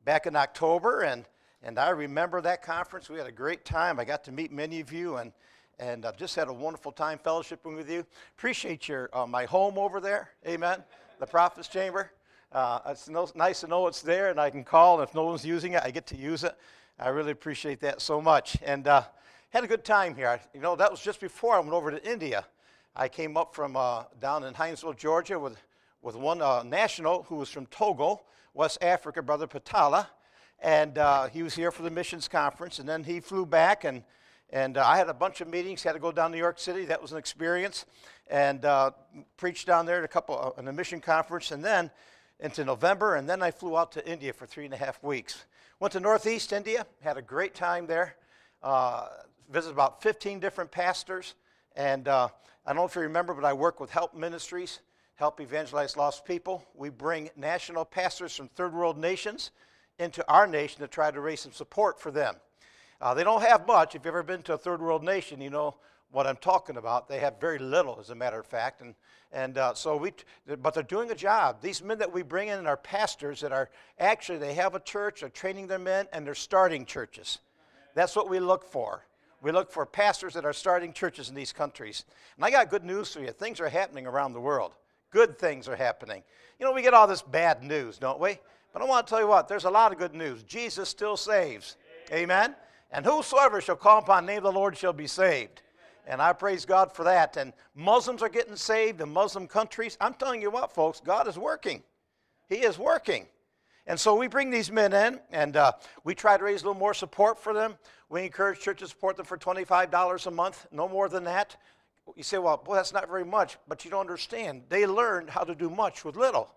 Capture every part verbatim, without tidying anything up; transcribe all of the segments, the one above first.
back in October, and, and I remember that conference. We had a great time. I got to meet many of you, and, and uh, just had a wonderful time fellowshipping with you. Appreciate your uh, my home over there, amen, the Prophet's Chamber. Uh, it's no, nice to know it's there, and I can call, and if no one's using it, I get to use it. I really appreciate that so much, and uh, had a good time here. You know, that was just before I went over to India. I came up from uh, down in Hinesville, Georgia, with, with one uh, national who was from Togo, West Africa, Brother Patala, and uh, he was here for the missions conference, and then he flew back, and, and uh, I had a bunch of meetings, had to go down to New York City. That was an experience, and uh, preached down there at a couple uh, in a mission conference, and then into November, and then I flew out to India for three and a half weeks. Went to Northeast India, had a great time there, uh, visited about fifteen different pastors, and uh, I don't know if you remember, but I work with Help Ministries, help evangelize lost people. We bring national pastors from third world nations into our nation to try to raise some support for them. Uh, they don't have much. If you've ever been to a third world nation, you know what I'm talking about. They have very little, as a matter of fact, and and uh, so we. But they're doing a job. These men that we bring in are pastors that are actually they have a church. They're training their men, and they're starting churches. That's what we look for. We look for pastors that are starting churches in these countries. And I got good news for you. Things are happening around the world. Good things are happening. You know, we get all this bad news, don't we? But I want to tell you what, there's a lot of good news. Jesus still saves. Amen? And whosoever shall call upon the name of the Lord shall be saved. And I praise God for that. And Muslims are getting saved in Muslim countries. I'm telling you what, folks, God is working. He is working. And so we bring these men in, and uh, we try to raise a little more support for them. We encourage churches to support them for twenty-five dollars a month, no more than that. You say, well, boy, that's not very much, but you don't understand. They learned how to do much with little.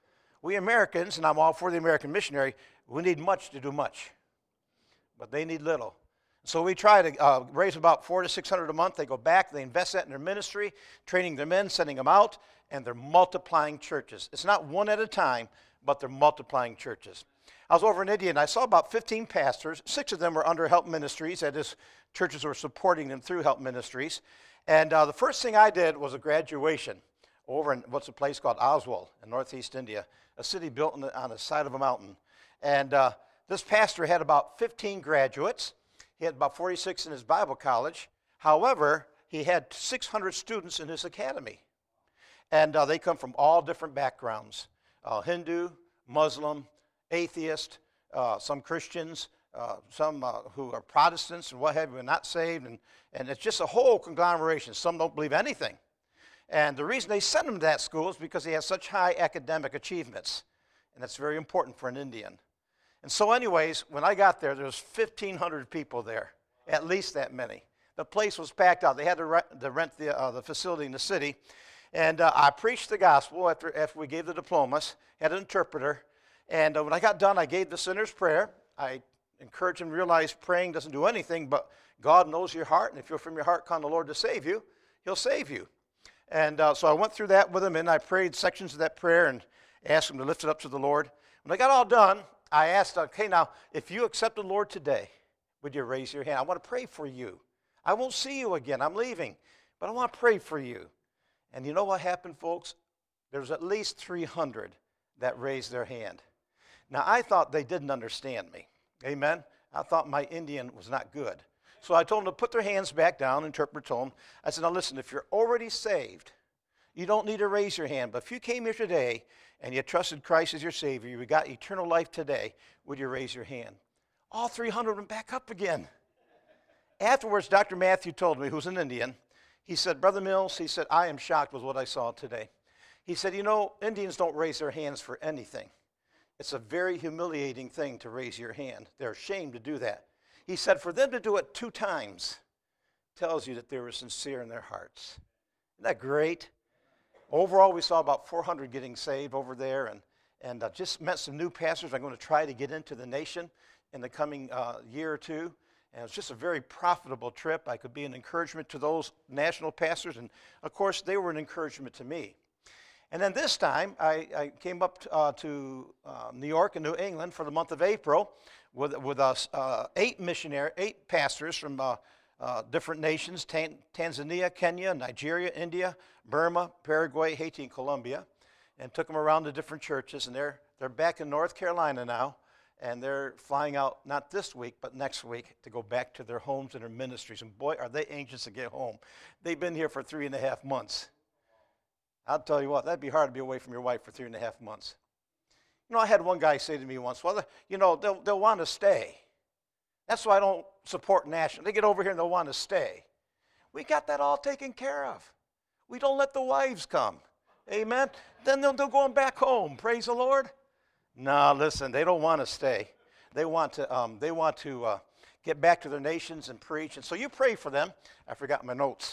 We Americans, and I'm all for the American missionary, we need much to do much, but they need little. So we try to uh, raise about four to six hundred a month. They go back, they invest that in their ministry, training their men, sending them out, and they're multiplying churches. It's not one at a time, but they're multiplying churches. I was over in India, and I saw about fifteen pastors. Six of them were under Help Ministries. That is, churches were supporting them through Help Ministries. And uh, the first thing I did was a graduation over in what's a place called Oswald in northeast India, a city built on the, on the side of a mountain. And uh, this pastor had about fifteen graduates. He had about forty-six in his Bible college. However, he had six hundred students in his academy. And uh, they come from all different backgrounds. Uh, Hindu, Muslim, atheist, uh, some Christians, uh, some uh, who are Protestants and what have you, not saved, and, and it's just a whole conglomeration. Some don't believe anything. And the reason they send him to that school is because he has such high academic achievements, and that's very important for an Indian. And so anyways, when I got there, there was fifteen hundred people there, at least that many. The place was packed out. They had to rent, to rent the, uh, the facility in the city. And uh, I preached the gospel after, after we gave the diplomas, had an interpreter. And uh, when I got done, I gave the sinner's prayer. I encouraged him to realize praying doesn't do anything, but God knows your heart. And if you're from your heart, calling the Lord to save you, he'll save you. And uh, so I went through that with him, and I prayed sections of that prayer and asked him to lift it up to the Lord. When I got all done, I asked, okay, now, if you accept the Lord today, would you raise your hand? I want to pray for you. I won't see you again. I'm leaving. But I want to pray for you. And you know what happened, folks? There was at least three hundred that raised their hand. Now, I thought they didn't understand me. Amen? I thought my Indian was not good. So I told them to put their hands back down, interpret to them. I said, now listen, if you're already saved, you don't need to raise your hand. But if you came here today and you trusted Christ as your Savior, you got eternal life today, would you raise your hand? All three hundred went back up again. Afterwards, Doctor Matthew told me, who's an Indian, he said, Brother Mills, he said, I am shocked with what I saw today. He said, you know, Indians don't raise their hands for anything. It's a very humiliating thing to raise your hand. They're ashamed to do that. He said, for them to do it two times tells you that they were sincere in their hearts. Isn't that great? Overall, we saw about four hundred getting saved over there, and, and uh, just met some new pastors I'm going to try to get into the nation in the coming uh, year or two. And it was just a very profitable trip. I could be an encouragement to those national pastors, and of course, they were an encouragement to me. And then this time, I, I came up to, uh, to uh, New York and New England for the month of April with, with us, uh, eight missionary, eight pastors from uh, uh, different nations, Tan- Tanzania, Kenya, Nigeria, India, Burma, Paraguay, Haiti, and Colombia, and took them around to different churches. And they're, they're back in North Carolina now, and they're flying out not this week, but next week to go back to their homes and their ministries. And boy, are they anxious to get home. They've been here for three and a half months. I'll tell you what, that'd be hard to be away from your wife for three and a half months. You know, I had one guy say to me once, well, you know, they'll, they'll want to stay. That's why I don't support national. They get over here and they'll want to stay. We got that all taken care of. We don't let the wives come. Amen? Then they'll, they're going back home. Praise the Lord. No, listen, they don't want to stay. They want to, um, they want to uh, get back to their nations and preach. And so you pray for them. I forgot my notes.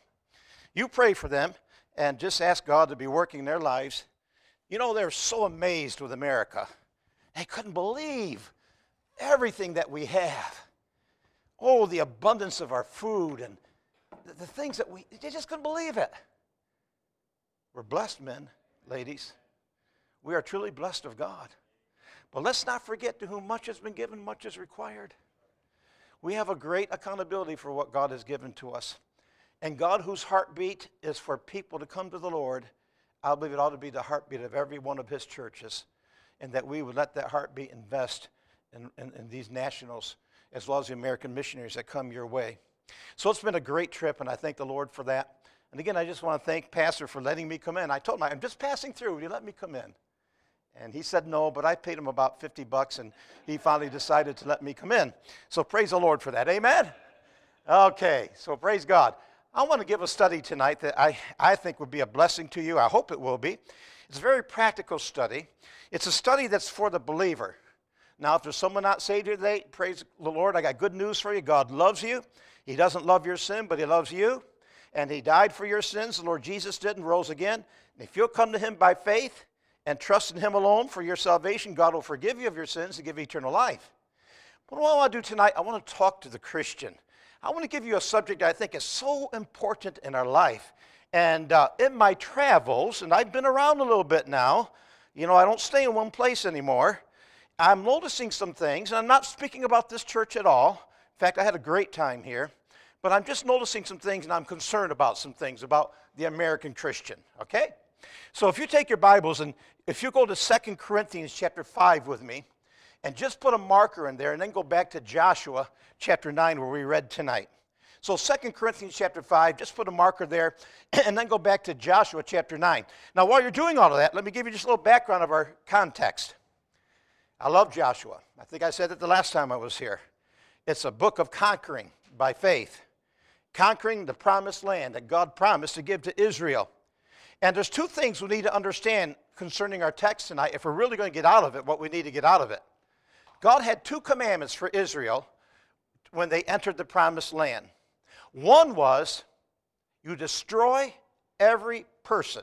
You pray for them and just ask God to be working in their lives. You know, they're so amazed with America. They couldn't believe everything that we have. Oh, the abundance of our food and the, the things that we, they just couldn't believe it. We're blessed, men, ladies. We are truly blessed of God. But let's not forget, to whom much has been given, much is required. We have a great accountability for what God has given to us. And God, whose heartbeat is for people to come to the Lord, I believe it ought to be the heartbeat of every one of his churches, and that we would let that heartbeat invest in, in, in these nationals, as well as the American missionaries that come your way. So it's been a great trip, and I thank the Lord for that. And again, I just want to thank Pastor for letting me come in. I told him, I'm just passing through. Would you let me come in? And he said no, but I paid him about fifty bucks, and he finally decided to let me come in. So praise the Lord for that. Amen? Okay, so praise God. I want to give a study tonight that I, I think would be a blessing to you. I hope it will be. It's a very practical study. It's a study that's for the believer. Now, if there's someone not saved here today, praise the Lord, I got good news for you. God loves you. He doesn't love your sin, but he loves you. And he died for your sins. The Lord Jesus did and rose again. And if you'll come to him by faith and trust in him alone for your salvation, God will forgive you of your sins and give you eternal life. But what I want to do tonight, I want to talk to the Christian. I want to give you a subject I think is so important in our life. And uh, in my travels, and I've been around a little bit now, you know, I don't stay in one place anymore. I'm noticing some things, and I'm not speaking about this church at all. In fact, I had a great time here. But I'm just noticing some things, and I'm concerned about some things about the American Christian, okay? So if you take your Bibles, and if you go to Second Corinthians chapter five with me, and just put a marker in there, and then go back to Joshua chapter nine, where we read tonight. So Second Corinthians chapter five, just put a marker there, and then go back to Joshua chapter nine. Now, while you're doing all of that, let me give you just a little background of our context. I love Joshua. I think I said it the last time I was here. It's a book of conquering by faith. Conquering the promised land that God promised to give to Israel. And there's two things we need to understand concerning our text tonight if we're really going to get out of it what we need to get out of it. God had two commandments for Israel when they entered the promised land. One was, you destroy every person,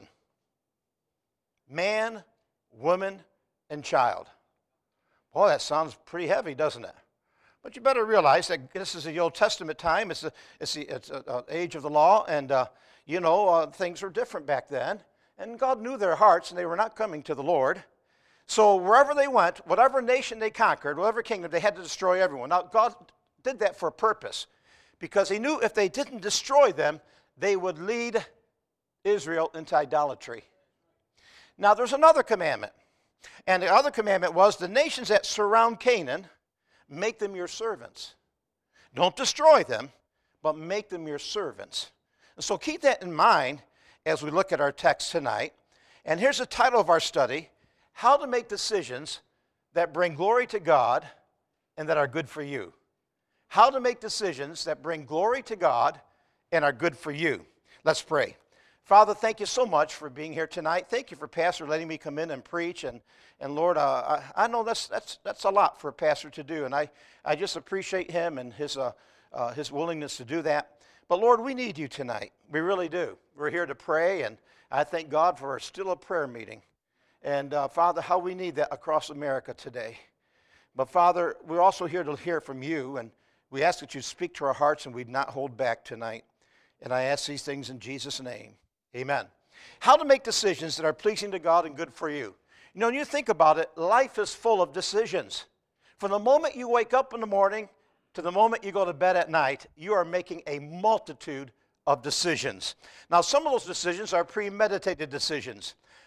man, woman, and child. Boy, that sounds pretty heavy, doesn't it? But you better realize that this is the Old Testament time. It's the it's the it's a, a age of the law, and uh, you know uh, things were different back then. And God knew their hearts, and they were not coming to the Lord. So wherever they went, whatever nation they conquered, whatever kingdom, they had to destroy everyone. Now God did that for a purpose, because He knew if they didn't destroy them, they would lead Israel into idolatry. Now there's another commandment, and the other commandment was the nations that surround Canaan. Make them your servants. Don't destroy them, but make them your servants. And so keep that in mind as we look at our text tonight. And here's the title of our study, How to Make Decisions That Bring Glory to God and That Are Good for You. How to make decisions that bring glory to God and are good for you. Let's pray. Father, thank you so much for being here tonight. Thank you for Pastor letting me come in and preach. And, and Lord, uh, I, I know that's, that's, that's a lot for a pastor to do. And I, I just appreciate him and his, uh, uh, his willingness to do that. But Lord, we need you tonight. We really do. We're here to pray. And I thank God for our Still a Prayer meeting. And uh, Father, how we need that across America today. But Father, we're also here to hear from you. And we ask that you speak to our hearts and we'd not hold back tonight. And I ask these things in Jesus' name. Amen. How to make decisions that are pleasing to God and good for you. You know, when you think about it, life is full of decisions. From the moment you wake up in the morning to the moment you go to bed at night, you are making a multitude of decisions. Now, some of those decisions are premeditated decisions.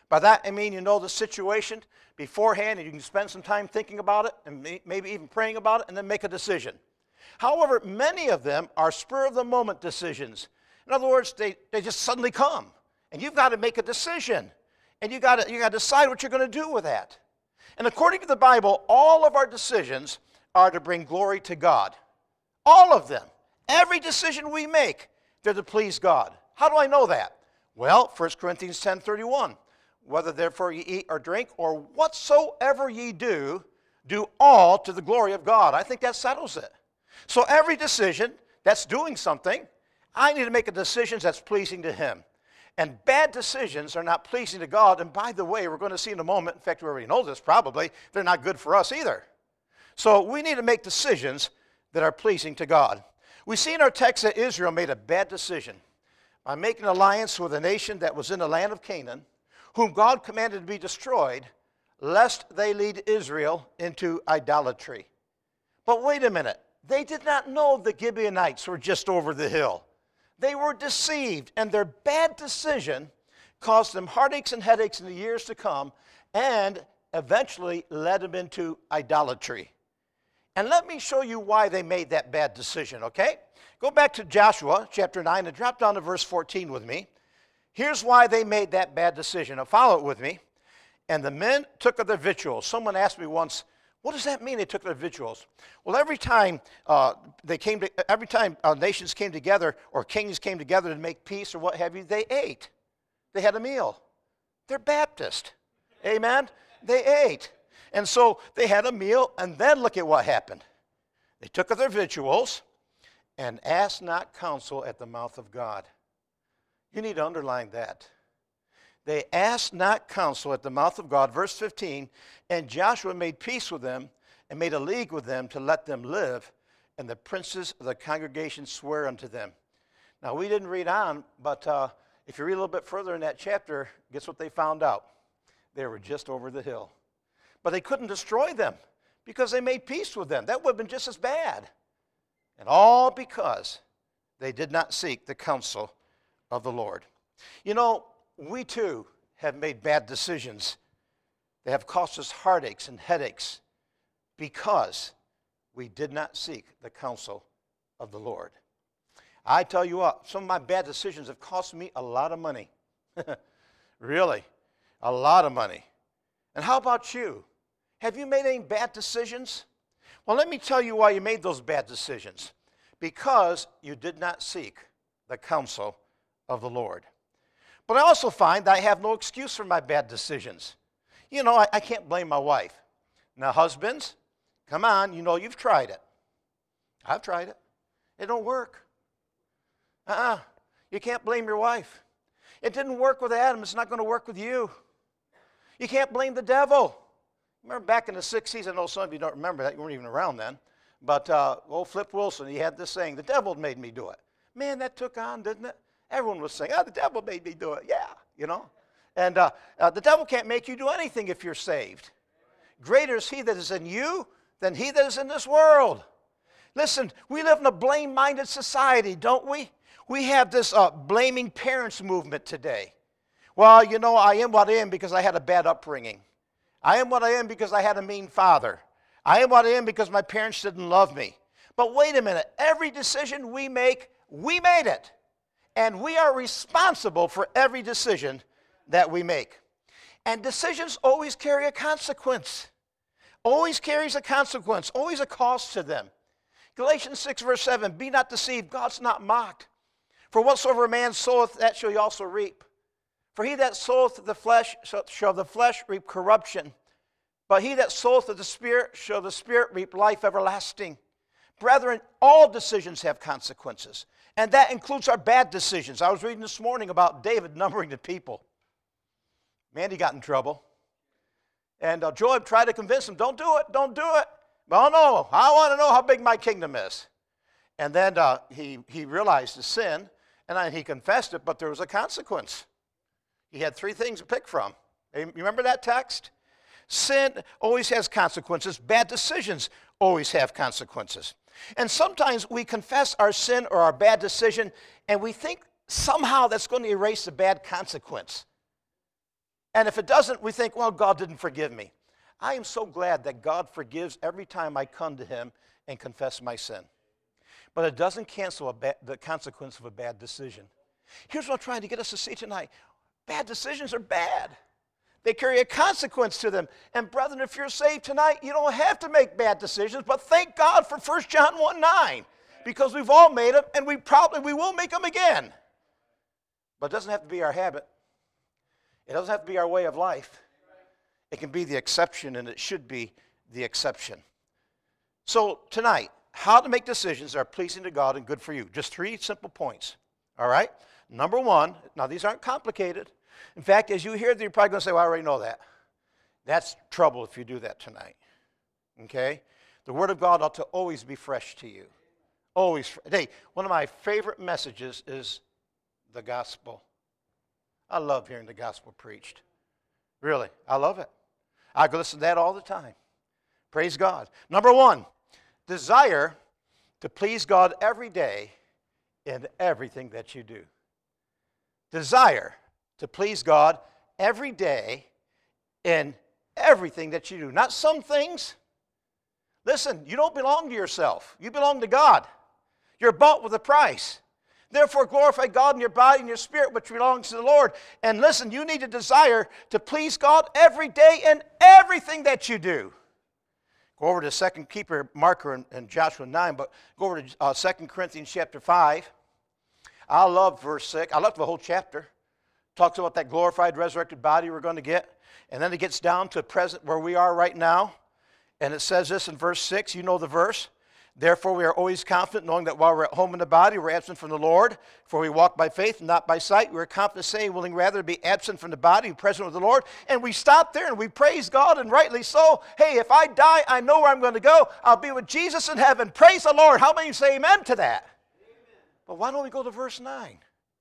By that, I mean you know the situation beforehand, and you can spend some time thinking about it, and may, maybe even praying about it, and then make a decision. However, many of them are spur-of-the-moment decisions. In other words, they, they just suddenly come, and you've got to make a decision, and you've got to, you got to decide what you're going to do with that. And according to the Bible, all of our decisions are to bring glory to God. All of them. Every decision we make, they're to please God. How do I know that? Well, First Corinthians ten thirty-one. Whether therefore ye eat or drink or whatsoever ye do, do all to the glory of God. I think that settles it. So every decision that's doing something, I need to make a decision that's pleasing to Him. And bad decisions are not pleasing to God. And by the way, we're going to see in a moment, in fact, we already know this probably, they're not good for us either. So we need to make decisions that are pleasing to God. We see in our text that Israel made a bad decision by making an alliance with a nation that was in the land of Canaan, whom God commanded to be destroyed, lest they lead Israel into idolatry. But wait a minute. They did not know the Gibeonites were just over the hill. They were deceived, and their bad decision caused them heartaches and headaches in the years to come, and eventually led them into idolatry. And let me show you why they made that bad decision, okay? Go back to Joshua chapter nine and drop down to verse fourteen with me. Here's why they made that bad decision. Now follow it with me. And the men took of their victuals. Someone asked me once, what does that mean they took their victuals? Well, every time uh, they came to, every time uh, nations came together or kings came together to make peace or what have you, they ate. They had a meal. They're Baptist. Amen? They ate. And so they had a meal, and then look at what happened. They took of their victuals and asked not counsel at the mouth of God. You need to underline that. They asked not counsel at the mouth of God, verse fifteen, and Joshua made peace with them and made a league with them to let them live, and the princes of the congregation swear unto them. Now, we didn't read on, but uh, if you read a little bit further in that chapter, guess what they found out? They were just over the hill. But they couldn't destroy them because they made peace with them. That would have been just as bad. And all because they did not seek the counsel of the Lord. You know, we too have made bad decisions. They have cost us heartaches and headaches because we did not seek the counsel of the Lord. I tell you what, some of my bad decisions have cost me a lot of money. Really, a lot of money. And how about you? Have you made any bad decisions? Well, let me tell you why you made those bad decisions. Because you did not seek the counsel of the Lord. But I also find that I have no excuse for my bad decisions. You know, I, I can't blame my wife. Now, husbands, come on, you know you've tried it. I've tried it. It don't work. Uh-uh. You can't blame your wife. It didn't work with Adam. It's not going to work with you. You can't blame the devil. Remember back in the sixties, I know some of you don't remember that. You weren't even around then. But uh, old Flip Wilson, he had this saying, the devil made me do it. Man, that took on, didn't it? Everyone was saying, oh, the devil made me do it. Yeah, you know. And uh, uh, the devil can't make you do anything if you're saved. Greater is he that is in you than he that is in this world. Listen, we live in a blame-minded society, don't we? We have this uh, blaming parents movement today. Well, you know, I am what I am because I had a bad upbringing. I am what I am because I had a mean father. I am what I am because my parents didn't love me. But wait a minute. Every decision we make, we made it. And we are responsible for every decision that we make. And decisions always carry a consequence. Always carries a consequence. Always a cost to them. Galatians six verse seven, be not deceived, God's not mocked. For whatsoever a man soweth, that shall he also reap. For he that soweth to the flesh shall the flesh reap corruption. But he that soweth to the Spirit shall the Spirit reap life everlasting. Brethren, all decisions have consequences. And that includes our bad decisions. I was reading this morning about David numbering the people. Man, he got in trouble. And uh, Joab tried to convince him, don't do it, don't do it. Well, no, I want to know how big my kingdom is. And then uh, he, he realized his sin, and then he confessed it, but there was a consequence. He had three things to pick from. You remember that text? Sin always has consequences. Bad decisions always have consequences. And sometimes we confess our sin or our bad decision, and we think somehow that's going to erase the bad consequence. And if it doesn't, we think, well, God didn't forgive me. I am so glad that God forgives every time I come to him and confess my sin. But it doesn't cancel a ba- the consequence of a bad decision. Here's what I'm trying to get us to see tonight. Bad decisions are bad. They carry a consequence to them. And brethren, if you're saved tonight, you don't have to make bad decisions, but thank God for First John one nine, because we've all made them, and we probably we will make them again. But it doesn't have to be our habit. It doesn't have to be our way of life. It can be the exception, and it should be the exception. So tonight, how to make decisions that are pleasing to God and good for you. Just three simple points, all right? Number one, now these aren't complicated. In fact, as you hear them, you're probably going to say, well, I already know that. That's trouble if you do that tonight, okay? The Word of God ought to always be fresh to you. Always. Hey, one of my favorite messages is the gospel. I love hearing the gospel preached. Really, I love it. I can listen to that all the time. Praise God. Number one, desire to please God every day in everything that you do. Desire to please God every day in everything that you do. Not some things. Listen, you don't belong to yourself. You belong to God. You're bought with a price. Therefore, glorify God in your body and your spirit, which belongs to the Lord. And listen, you need a desire to please God every day in everything that you do. Go over to second keeper marker in, in Joshua nine, but go over to uh, Second Corinthians chapter five. I love verse six. I love the whole chapter. Talks about that glorified, resurrected body we're going to get. And then it gets down to present where we are right now. And it says this in verse six. You know the verse. Therefore, we are always confident, knowing that while we're at home in the body, we're absent from the Lord. For we walk by faith and not by sight. We are confident, saying, willing rather to be absent from the body and present with the Lord. And we stop there and we praise God, and rightly so. Hey, if I die, I know where I'm going to go. I'll be with Jesus in heaven. Praise the Lord. How many say amen to that? Amen. But why don't we go to verse nine?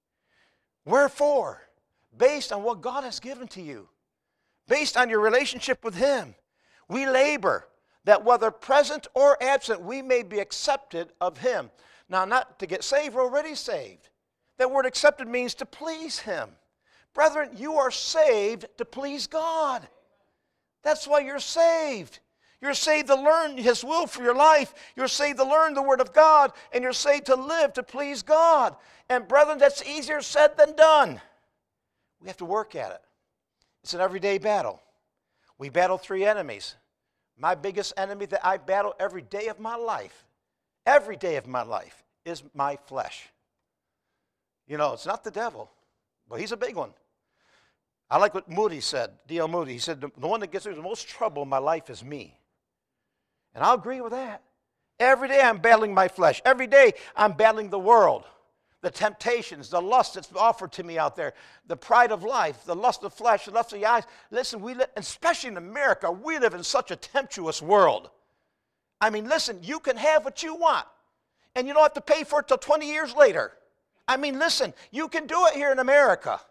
Wherefore, based on what God has given to you, based on your relationship with Him, we labor, that whether present or absent, we may be accepted of Him. Now, not to get saved, we're already saved. That word accepted means to please Him. Brethren, you are saved to please God. That's why you're saved. You're saved to learn His will for your life. You're saved to learn the Word of God. And you're saved to live to please God. And brethren, that's easier said than done. We have to work at it. It's an everyday battle. We battle three enemies. My biggest enemy that I battle every day of my life, every day of my life, is my flesh. You know, it's not the devil, but he's a big one. I like what Moody said, D L Moody. He said, the one that gets me the most trouble in my life is me. And I'll agree with that. Every day I'm battling my flesh. Every day I'm battling the world, the temptations, the lust that's offered to me out there, the pride of life, the lust of flesh, the lust of the eyes. Listen, we live, especially in America, we live in such a tempestuous world. I mean, listen, you can have what you want, and you don't have to pay for it till twenty years later. I mean, listen, you can do it here in America.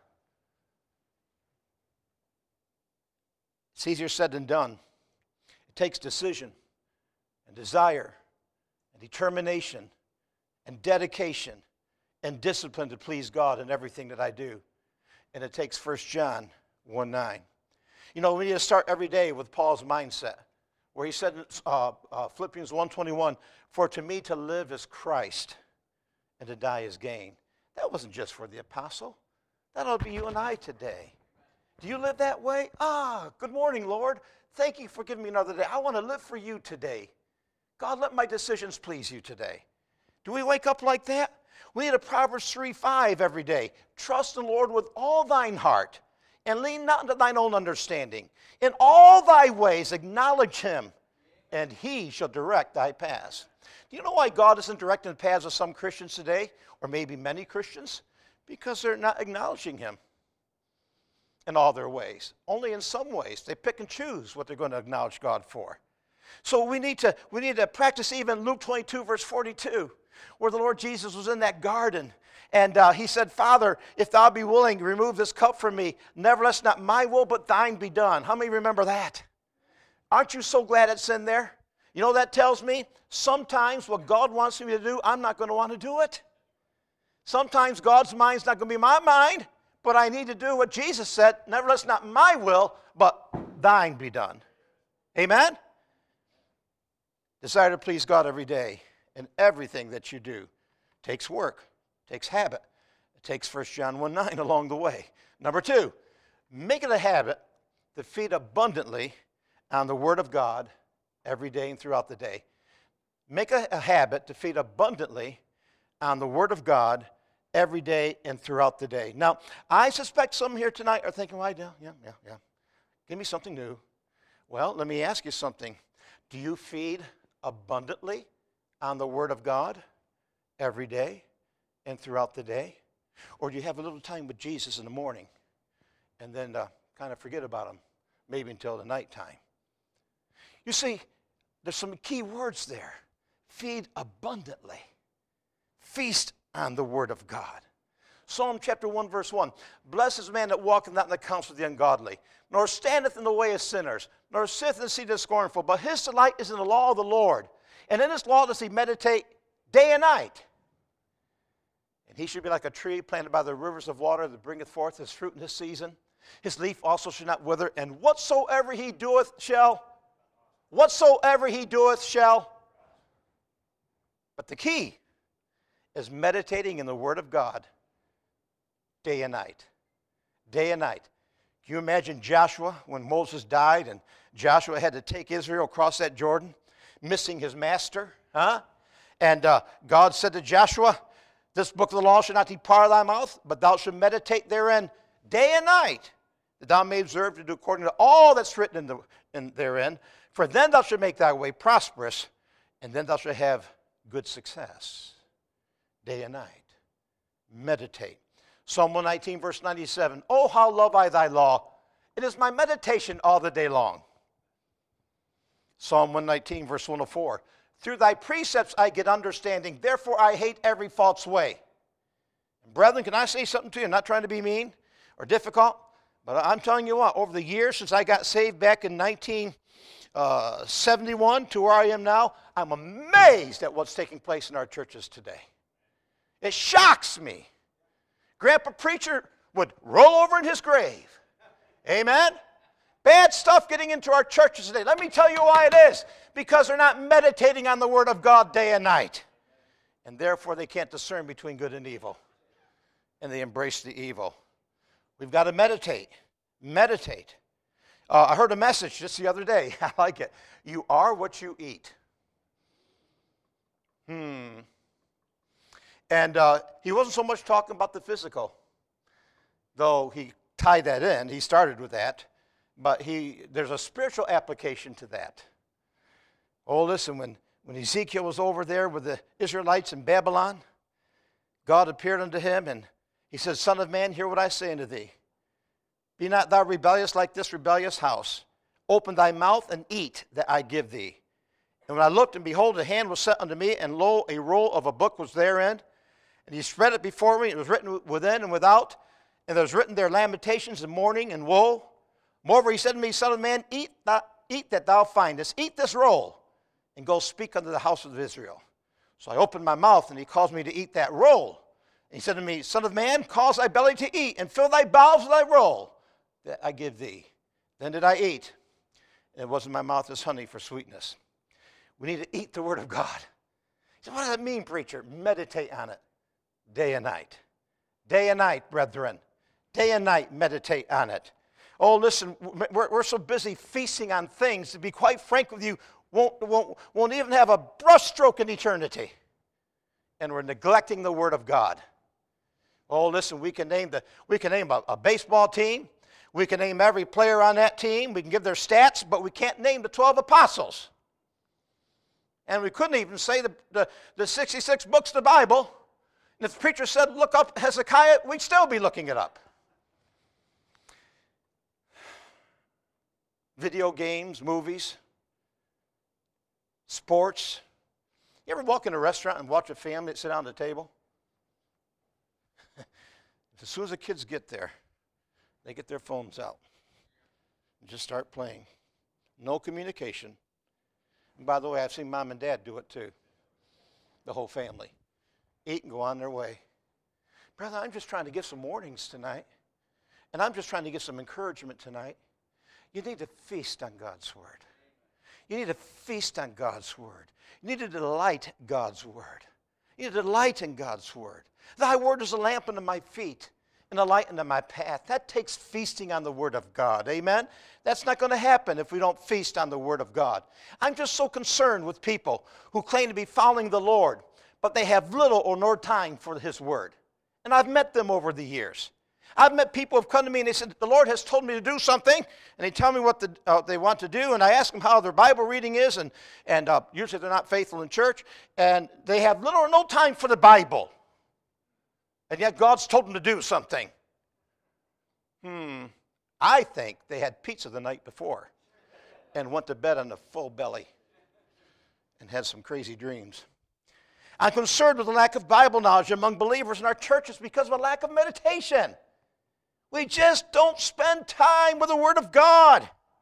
It's easier said than done. It takes decision and desire and determination and dedication and discipline to please God in everything that I do. And it takes First John one nine. You know, we need to start every day with Paul's mindset, where he said in uh, uh, Philippians one twenty-one, for to me to live is Christ, and to die is gain. That wasn't just for the apostle. That ought to be you and I today. Do you live that way? Ah, good morning, Lord. Thank you for giving me another day. I want to live for you today. God, let my decisions please you today. Do we wake up like that? We need a Proverbs three five every day. Trust in the Lord with all thine heart, and lean not unto thine own understanding. In all thy ways acknowledge Him, and He shall direct thy paths. Do you know why God isn't directing the paths of some Christians today, or maybe many Christians? Because they're not acknowledging Him in all their ways. Only in some ways. They pick and choose what they're going to acknowledge God for. So we need to, we need to practice even Luke twenty-two, verse forty-two. Where the Lord Jesus was in that garden. And uh, he said, Father, if thou be willing, remove this cup from me. Nevertheless, not my will, but thine be done. How many remember that? Aren't you so glad it's in there? You know, that tells me sometimes what God wants me to do, I'm not going to want to do it. Sometimes God's mind's not going to be my mind, but I need to do what Jesus said, nevertheless, not my will, but thine be done. Amen? Desire to please God every day, and everything that you do takes work, takes habit. It takes First John one nine along the way. Number two, make it a habit to feed abundantly on the Word of God every day and throughout the day. Make a, a habit to feed abundantly on the Word of God every day and throughout the day. Now, I suspect some here tonight are thinking, well, yeah, yeah, yeah, yeah. Give me something new. Well, let me ask you something. Do you feed abundantly on the Word of God every day and throughout the day? Or do you have a little time with Jesus in the morning and then uh, kind of forget about him, maybe until the nighttime? You see, there's some key words there. Feed abundantly. Feast on the Word of God. Psalm chapter one, verse one. Blessed is the man that walketh not in the counsel of the ungodly, nor standeth in the way of sinners, nor sitteth in the seat of the scornful. But his delight is in the law of the Lord, and in his law does he meditate day and night. And he should be like a tree planted by the rivers of water that bringeth forth his fruit in his season. His leaf also shall not wither, and whatsoever he doeth shall, whatsoever he doeth shall. But the key is meditating in the Word of God day and night. Day and night. Can you imagine Joshua when Moses died and Joshua had to take Israel across that Jordan, missing his master? Huh? And uh, God said to Joshua, this book of the law shall not depart of thy mouth, but thou shalt meditate therein day and night, that thou may observe to do according to all that's written in, the, in therein. For then thou shalt make thy way prosperous, and then thou shalt have good success. Day and night. Meditate. Psalm one nineteen, verse ninety-seven. Oh, how love I thy law. It is my meditation all the day long. Psalm one nineteen, verse one oh four. Through thy precepts I get understanding, therefore I hate every false way. And brethren, can I say something to you? I'm not trying to be mean or difficult, but I'm telling you what, over the years since I got saved back in nineteen seventy-one to where I am now, I'm amazed at what's taking place in our churches today. It shocks me. Grandpa Preacher would roll over in his grave. Amen? Bad stuff getting into our churches today. Let me tell you why it is. Because they're not meditating on the Word of God day and night. And therefore they can't discern between good and evil. And they embrace the evil. We've got to meditate. Meditate. Uh, I heard a message just the other day. I like it. You are what you eat. Hmm. And uh, he wasn't so much talking about the physical, though he tied that in. He started with that. But he there's a spiritual application to that. Oh, listen, when, when Ezekiel was over there with the Israelites in Babylon, God appeared unto him, and he said, Son of man, hear what I say unto thee. Be not thou rebellious like this rebellious house. Open thy mouth and eat that I give thee. And when I looked, and behold, a hand was set unto me, and lo, a roll of a book was therein. And he spread it before me. It was written within and without. And there was written there lamentations and mourning and woe. Moreover, he said to me, Son of man, eat, that, eat that thou findest. Eat this roll, and go speak unto the house of Israel. So I opened my mouth, and he caused me to eat that roll. And he said to me, Son of man, cause thy belly to eat, and fill thy bowels with thy roll that I give thee. Then did I eat, and it was in my mouth as honey for sweetness. We need to eat the Word of God. He said, what does that mean, preacher? Meditate on it day and night. Day and night, brethren. Day and night, meditate on it. Oh, listen, we're, we're so busy feasting on things, to be quite frank with you, won't, won't, won't even have a brushstroke in eternity. And we're neglecting the Word of God. Oh, listen, we can name, the, we can name a, a baseball team. We can name every player on that team. We can give their stats, but we can't name the twelve apostles. And we couldn't even say the, the, the sixty-six books of the Bible. And if the preacher said, look up Hezekiah, we'd still be looking it up. Video games, movies, sports. You ever walk in a restaurant and watch a family sit down at the table? As soon as the kids get there, they get their phones out and just start playing. No communication. And by the way, I've seen mom and dad do it too. The whole family. Eat and go on their way. Brother, I'm just trying to give some warnings tonight. And I'm just trying to give some encouragement tonight. You need to feast on God's word. You need to feast on God's word. You need to delight God's word. You need to delight in God's word. Thy word is a lamp unto my feet and a light unto my path. That takes feasting on the word of God. Amen? That's not going to happen if we don't feast on the word of God. I'm just so concerned with people who claim to be following the Lord, but they have little or no time for his word. And I've met them over the years. I've met people who have come to me and they said, the Lord has told me to do something, and they tell me what the, uh, they want to do, and I ask them how their Bible reading is, and, and uh, usually they're not faithful in church, and they have little or no time for the Bible. And yet God's told them to do something. Hmm. I think they had pizza the night before and went to bed on a full belly and had some crazy dreams. I'm concerned with the lack of Bible knowledge among believers in our churches because of a lack of meditation. We just don't spend time with the Word of God.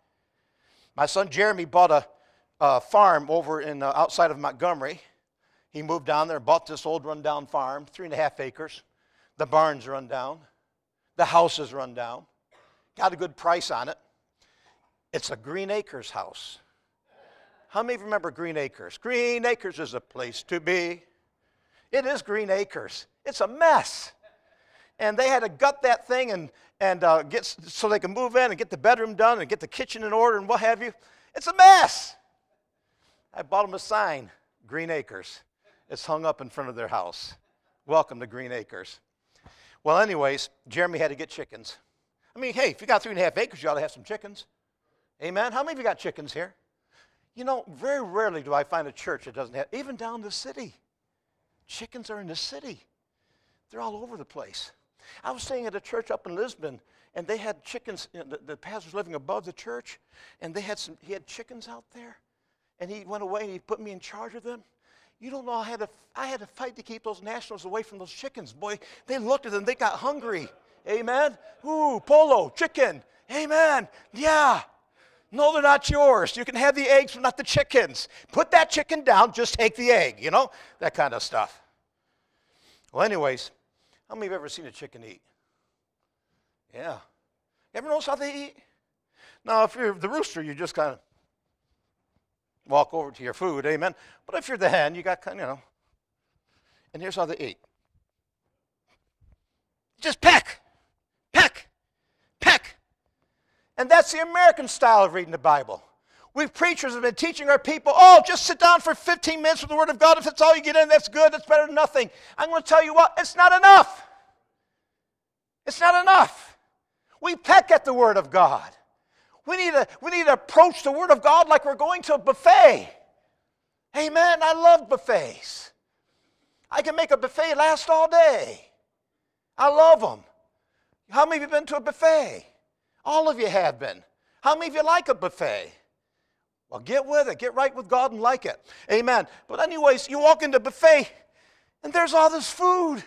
My son Jeremy bought a, a farm over in uh, outside of Montgomery. He moved down there and bought this old rundown farm, three and a half acres. The barn's run down. The house is run down. Got a good price on it. It's a Green Acres house. How many of you remember Green Acres? Green Acres is a place to be. It is Green Acres. It's a mess. And they had to gut that thing and, and uh, get so they can move in and get the bedroom done and get the kitchen in order and what have you. It's a mess. I bought them a sign, Green Acres. It's hung up in front of their house. Welcome to Green Acres. Well, anyways, Jeremy had to get chickens. I mean, hey, if you got three and a half acres, you ought to have some chickens. Amen? How many of you got chickens here? You know, very rarely do I find a church that doesn't have, even down the city. Chickens are in the city. They're all over the place. I was staying at a church up in Lisbon, and they had chickens. You know, the, the pastor was living above the church, and they had some. He had chickens out there, and he went away and he put me in charge of them. You don't know, I had to, I had to fight to keep those nationals away from those chickens. Boy, they looked at them, they got hungry. Amen? Ooh, polo, chicken. Amen. Yeah. No, they're not yours. You can have the eggs, but not the chickens. Put that chicken down, just take the egg, you know? That kind of stuff. Well, anyways, how many of you have ever seen a chicken eat? Yeah. You ever notice how they eat? Now, if you're the rooster, you just kind of walk over to your food, amen? But if you're the hen, you got kind of, you know. And here's how they eat. Just peck, peck, peck. And that's the American style of reading the Bible. We preachers have been teaching our people, oh, just sit down for fifteen minutes with the Word of God. If that's all you get in, that's good. That's better than nothing. I'm going to tell you what, it's not enough. It's not enough. We peck at the Word of God. We need to, we need to approach the Word of God like we're going to a buffet. Amen. I love buffets. I can make a buffet last all day. I love them. How many of you have been to a buffet? All of you have been. How many of you like a buffet? Well, get with it. Get right with God and like it. Amen. But anyways, you walk into a buffet, and there's all this food.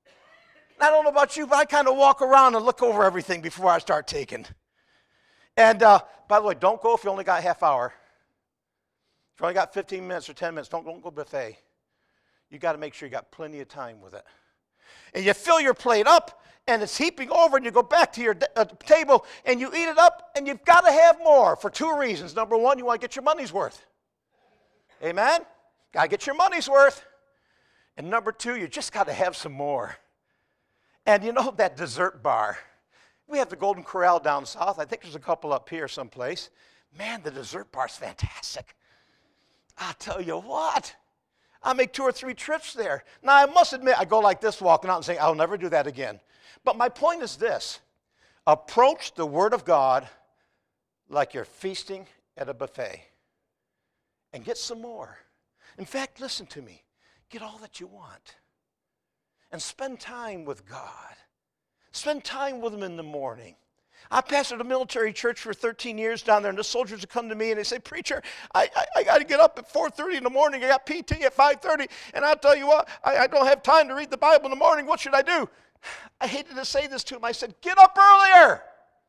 I don't know about you, but I kind of walk around and look over everything before I start taking. And uh, by the way, don't go if you only got a half hour. If you only got fifteen minutes or ten minutes, don't, don't go buffet. You got to make sure you got plenty of time with it. And you fill your plate up, and it's heaping over, and you go back to your uh, table, and you eat it up, and you've got to have more for two reasons. Number one, you want to get your money's worth. Amen? Got to get your money's worth. And number two, you just got to have some more. And you know that dessert bar. We have the Golden Corral down south. I think there's a couple up here someplace. Man, the dessert bar's fantastic. I'll tell you what. I make two or three trips there. Now, I must admit, I go like this walking out and saying, I'll never do that again. But my point is this. Approach the Word of God like you're feasting at a buffet. And get some more. In fact, listen to me. Get all that you want. And spend time with God. Spend time with Him in the morning. I pastored a military church for thirteen years down there, and the soldiers would come to me and they say, preacher, I, I, I got to get up at four thirty in the morning. I got P T at five thirty, and I'll tell you what, I, I don't have time to read the Bible in the morning. What should I do? I hated to say this to him. I said, get up earlier.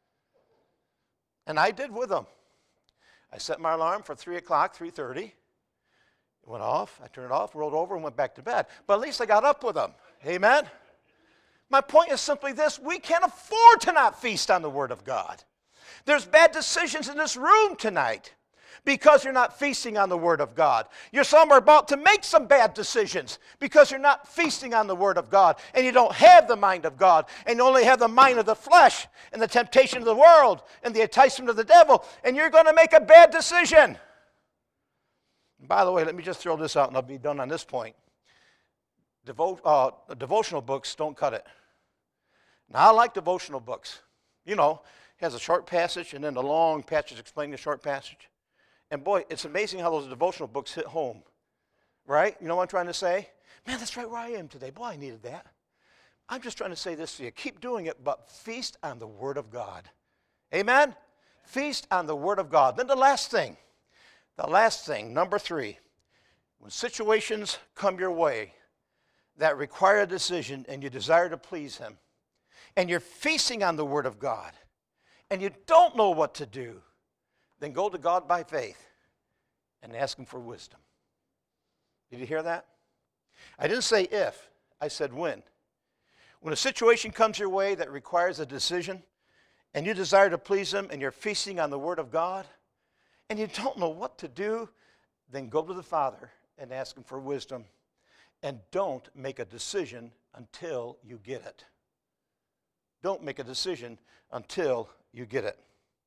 And I did with them. I set my alarm for three o'clock, three thirty. It went off. I turned it off, rolled over, and went back to bed. But at least I got up with them. Amen? My point is simply this: we can't afford to not feast on the Word of God. There's bad decisions in this room tonight because you're not feasting on the Word of God. You're some are about to make some bad decisions because you're not feasting on the Word of God, and you don't have the mind of God, and you only have the mind of the flesh and the temptation of the world and the enticement of the devil, and you're going to make a bad decision. And by the way, let me just throw this out, and I'll be done on this point. Devo- uh, devotional books don't cut it. Now, I like devotional books. You know, it has a short passage and then a long passage explaining the short passage. And boy, it's amazing how those devotional books hit home, right? You know what I'm trying to say? Man, that's right where I am today. Boy, I needed that. I'm just trying to say this to you. Keep doing it, but feast on the Word of God. Amen? Feast on the Word of God. Then the last thing, the last thing, number three, when situations come your way that require a decision and you desire to please Him, and you're feasting on the Word of God, and you don't know what to do, then go to God by faith and ask Him for wisdom. Did you hear that? I didn't say if, I said when. When a situation comes your way that requires a decision, and you desire to please Him, and you're feasting on the Word of God, and you don't know what to do, then go to the Father and ask Him for wisdom. And don't make a decision until you get it. Don't make a decision until you get it.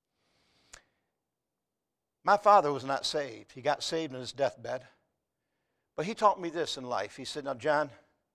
My father was not saved. He got saved in his deathbed. But he taught me this in life. He said, now, John,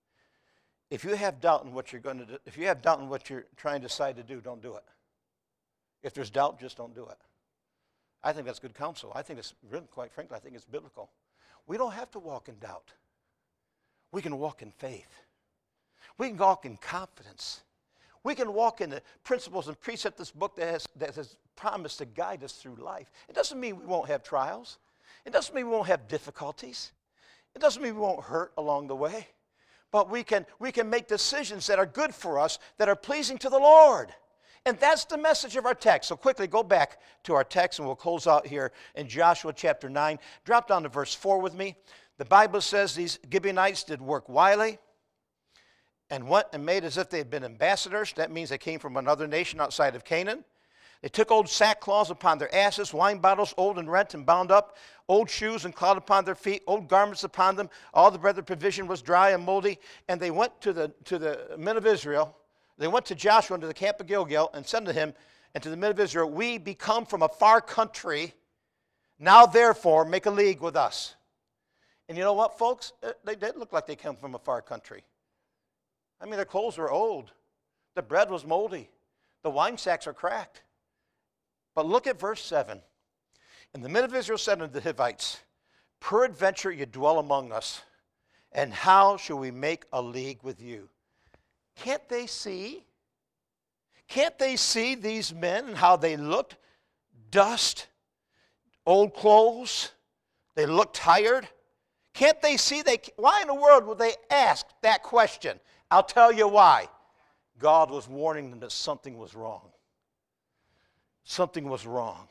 if you have doubt in what you're going to do, if you have doubt in what you're trying to decide to do, don't do it. If there's doubt, just don't do it. I think that's good counsel. I think it's, really, quite frankly, I think it's biblical. We don't have to walk in doubt. We can walk in faith. We can walk in confidence. We can walk in the principles and precepts of this book that has, that has promised to guide us through life. It doesn't mean we won't have trials. It doesn't mean we won't have difficulties. It doesn't mean we won't hurt along the way. But we can, we can make decisions that are good for us, that are pleasing to the Lord. And that's the message of our text. So quickly go back to our text, and we'll close out here in Joshua chapter nine. Drop down to verse four with me. The Bible says these Gibeonites did work wily and went and made as if they had been ambassadors. That means they came from another nation outside of Canaan. They took old sackcloths upon their asses, wine bottles old and rent and bound up, old shoes and cloud upon their feet, old garments upon them. All the bread of provision was dry and moldy. And they went to the, to the men of Israel. They went to Joshua into the camp of Gilgal and said to him and to the men of Israel, we be come from a far country. Now therefore make a league with us. And you know what, folks? They did look like they came from a far country. I mean, their clothes were old. The bread was moldy. The wine sacks are cracked. But look at verse seven. And the men of Israel said unto the Hivites, peradventure you dwell among us, and how shall we make a league with you? Can't they see? Can't they see these men and how they looked? Dust, old clothes. They looked tired. Can't they see? They, why in the world would they ask that question? I'll tell you why. God was warning them that something was wrong. Something was wrong.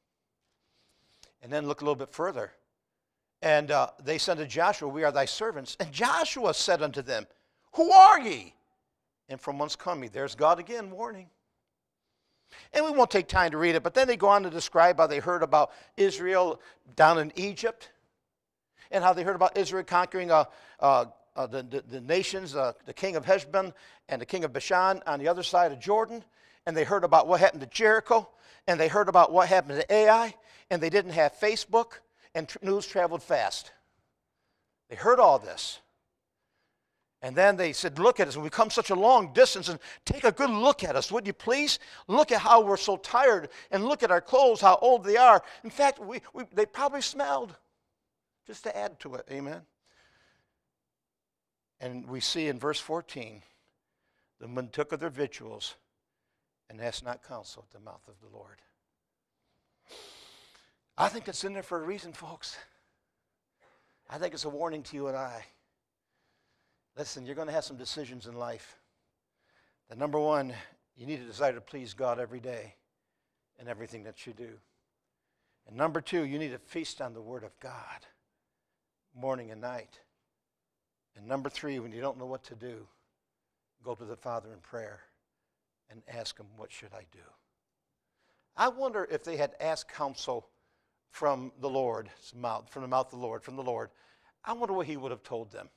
And then look a little bit further. And uh, they said to Joshua, we are thy servants. And Joshua said unto them, who are ye? And from whence come ye? There's God again warning. And we won't take time to read it, but then they go on to describe how they heard about Israel down in Egypt, and how they heard about Israel conquering uh, uh, uh, the, the, the nations, uh, the king of Heshbon and the king of Bashan on the other side of Jordan. And they heard about what happened to Jericho, and they heard about what happened to Ai, and they didn't have Facebook, and tr- news traveled fast. They heard all this. And then they said, look at us, and we've come such a long distance, and take a good look at us, would you please? Look at how we're so tired, and look at our clothes, how old they are. In fact, we, we, they probably smelled, just to add to it, amen? And we see in verse fourteen, the men took of their victuals, and asked not counsel at the mouth of the Lord. I think it's in there for a reason, folks. I think it's a warning to you and I. Listen, you're going to have some decisions in life. The number one, you need a desire to please God every day in everything that you do. And number two, you need to feast on the Word of God morning and night. And number three, when you don't know what to do, go to the Father in prayer and ask him, what should I do? I wonder if they had asked counsel from the Lord's mouth, from the mouth of the Lord, from the Lord, I wonder what he would have told them.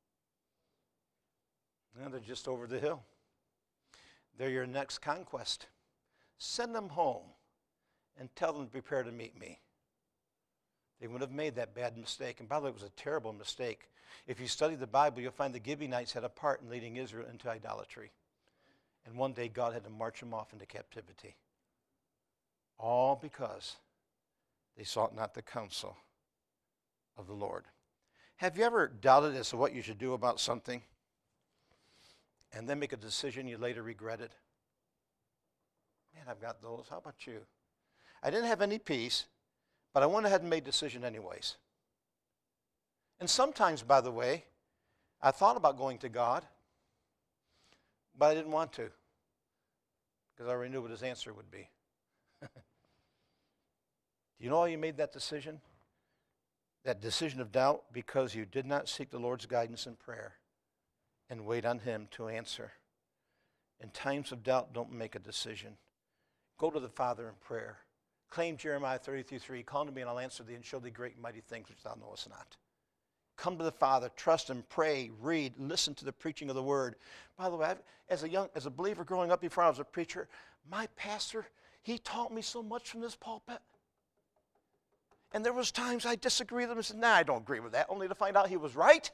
And they're just over the hill. They're your next conquest. Send them home and tell them to prepare to meet me. They wouldn't have made that bad mistake. And by the way, it was a terrible mistake. If you study the Bible, you'll find the Gibeonites had a part in leading Israel into idolatry. And one day God had to march them off into captivity. All because they sought not the counsel of the Lord. Have you ever doubted as to what you should do about something and then make a decision you later regretted? Man, I've got those. How about you? I didn't have any peace, but I went ahead and made a decision anyways. And sometimes, by the way, I thought about going to God, but I didn't want to because I already knew what his answer would be. Do you know why you made that decision? That decision of doubt? Because you did not seek the Lord's guidance in prayer and wait on him to answer. In times of doubt, don't make a decision. Go to the Father in prayer. Claim Jeremiah thirty-three three, call to me and I'll answer thee and show thee great and mighty things which thou knowest not. Come to the Father, trust him, pray, read, listen to the preaching of the word. By the way, I've, as a young, as a believer growing up before I was a preacher, my pastor, he taught me so much from this pulpit. And there was times I disagreed with him and said, nah, I don't agree with that, only to find out he was right.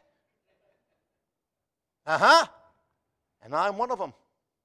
Uh-huh. And I'm one of them.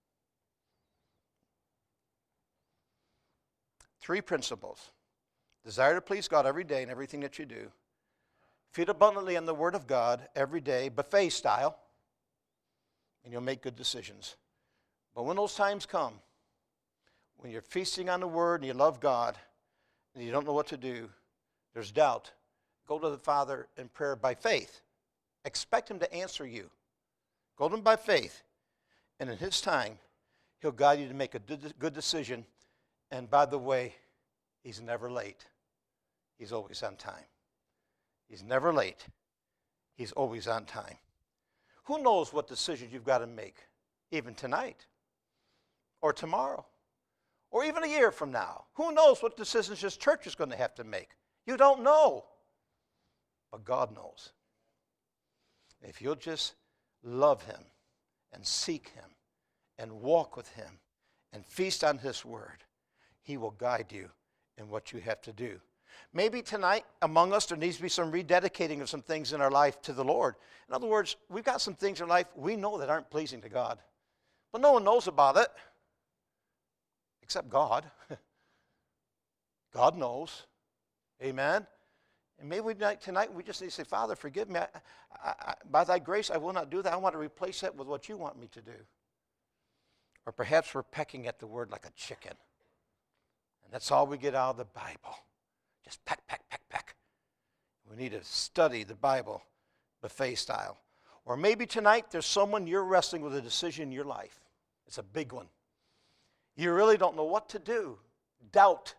Three principles. Desire to please God every day in everything that you do. Feed abundantly on the Word of God every day, buffet style, and you'll make good decisions. But when those times come, when you're feasting on the Word and you love God, and you don't know what to do, there's doubt, go to the Father in prayer by faith. Expect him to answer you. Go to him by faith, and in his time, he'll guide you to make a good decision. And by the way, he's never late. He's always on time. He's never late. He's always on time. Who knows what decisions you've got to make, even tonight, or tomorrow, or even a year from now? Who knows what decisions this church is going to have to make? You don't know, but God knows. If you'll just love him and seek him and walk with him and feast on his word, he will guide you in what you have to do. Maybe tonight among us there needs to be some rededicating of some things in our life to the Lord. In other words, we've got some things in life we know that aren't pleasing to God. But no one knows about it except God. God knows. Amen? And maybe we, tonight we just need to say, Father, forgive me. I, I, I, by thy grace, I will not do that. I want to replace that with what you want me to do. Or perhaps we're pecking at the word like a chicken. And that's all we get out of the Bible. Just peck, peck, peck, peck. We need to study the Bible buffet style. Or maybe tonight there's someone you're wrestling with a decision in your life. It's a big one. You really don't know what to do. Doubt.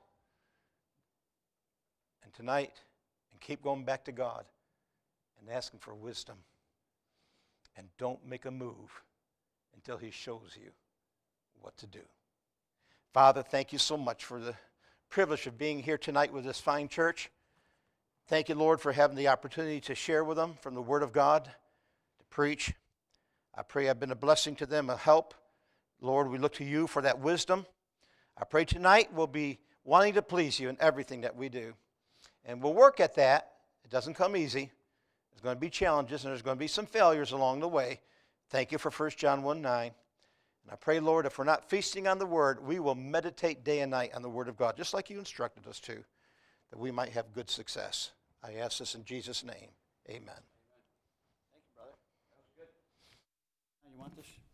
And tonight, and keep going back to God and asking for wisdom. And don't make a move until he shows you what to do. Father, thank you so much for the privilege of being here tonight with this fine church. Thank you, Lord, for having the opportunity to share with them from the Word of God, to preach. I pray I've been a blessing to them, a help. Lord, we look to you for that wisdom. I pray tonight we'll be wanting to please you in everything that we do. And we'll work at that. It doesn't come easy. There's going to be challenges, and there's going to be some failures along the way. Thank you for First John one nine. And I pray, Lord, if we're not feasting on the Word, we will meditate day and night on the Word of God, just like you instructed us to, that we might have good success. I ask this in Jesus' name. Amen. Thank you, brother. That was good. Now you want this?